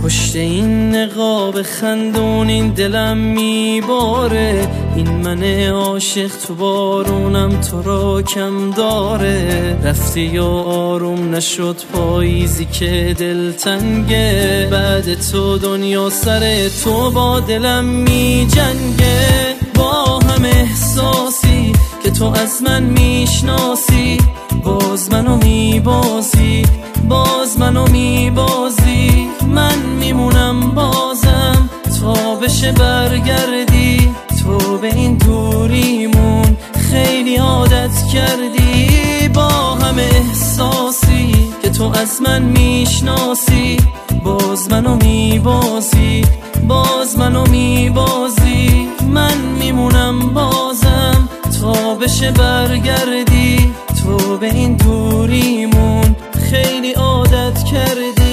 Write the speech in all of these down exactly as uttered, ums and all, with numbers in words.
پشت این نقاب خندون این دلم میباره، این من عاشق تو بارونم تو را کم داره. رفتی و آروم نشد پاییزی که دل تنگه، بعد تو دنیا سر تو با دلم میجنگه. با هم احساسی که تو از من میشناسی، باز منو میبازی، باز منو میبازی. من میمونم بازم تا بشه برگردی، تو به این دوریمون خیلی عادت کردی. با هم احساسی که تو از من میشناسی، باز منو میبازی، باز منو میبازی. من میمونم بازم تا بشه برگردی، تو به این دوریمون خیلی عادت کردی.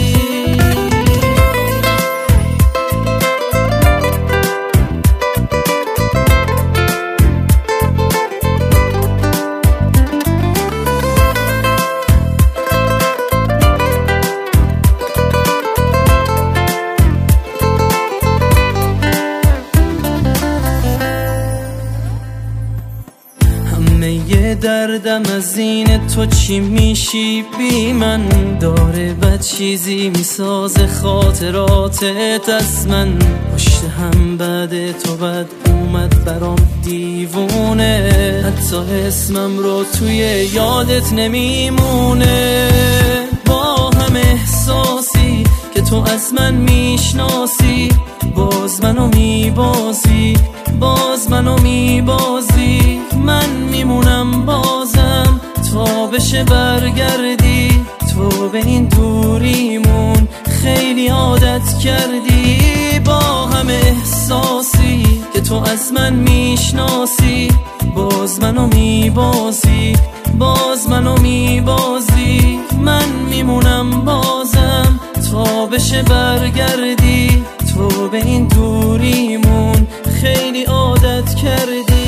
یه دردم از این تو چی میشی بی من، داره بد چیزی میسازه خاطراتت از من. پشت هم بعد تو بد اومد برام دیوونه، حتی اسمم رو توی یادت نمیمونه. با هم احساسی که تو از من میشناسی، باز منو میبازی، باز منو میبازی. من میمونم بازم تا بشه برگردی، تو به این دوریمون خیلی عادت کردی. با هم احساسی که تو از من میشناسی، باز منو میبازی، باز منو میبازی. من میمونم بازم تا بشه برگردی، تو به این دوریمون خیلی عادت کردی.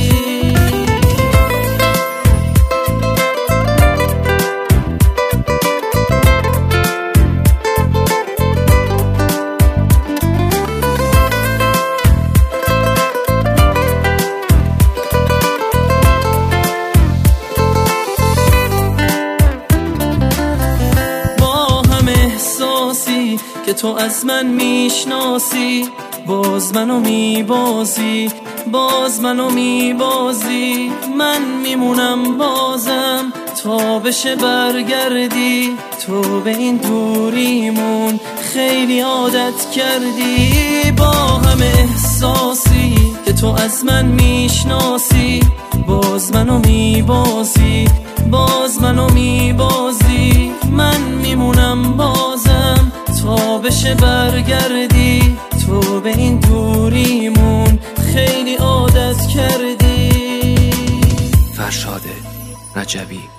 که تو از من میشناسی، باز منو میبازی، باز منو میبازی. من میمونم بازم تا بشه برگردی، تو به این دوریمون خیلی عادت کردی. با هم احساسی که تو از من میشناسی، باز منو میبازی، باز منو میبازی. من میمونم بازم تا بشه برگردی، تو به این دوریمون خیلی عادت کردی. فرشاد رجبی.